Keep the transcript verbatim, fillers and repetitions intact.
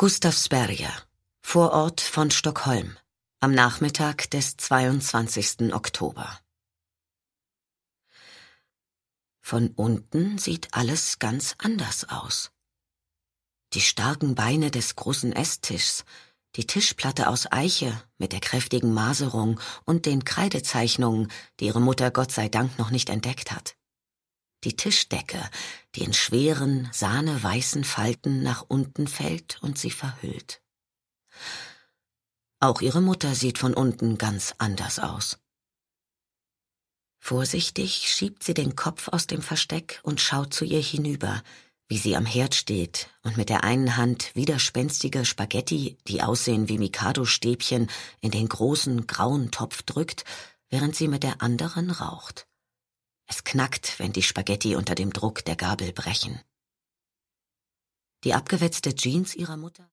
Gustavsberga, Vorort von Stockholm, am Nachmittag des zweiundzwanzigsten Oktober. Von unten sieht alles ganz anders aus. Die starken Beine des großen Esstischs, die Tischplatte aus Eiche mit der kräftigen Maserung und den Kreidezeichnungen, die ihre Mutter Gott sei Dank noch nicht entdeckt hat. Die Tischdecke, die in schweren, sahneweißen Falten nach unten fällt und sie verhüllt. Auch ihre Mutter sieht von unten ganz anders aus. Vorsichtig schiebt sie den Kopf aus dem Versteck und schaut zu ihr hinüber, wie sie am Herd steht und mit der einen Hand widerspenstige Spaghetti, die aussehen wie Mikado-Stäbchen, in den großen, grauen Topf drückt, während sie mit der anderen raucht. Es knackt, wenn die Spaghetti unter dem Druck der Gabel brechen. Die abgewetzte Jeans ihrer Mutter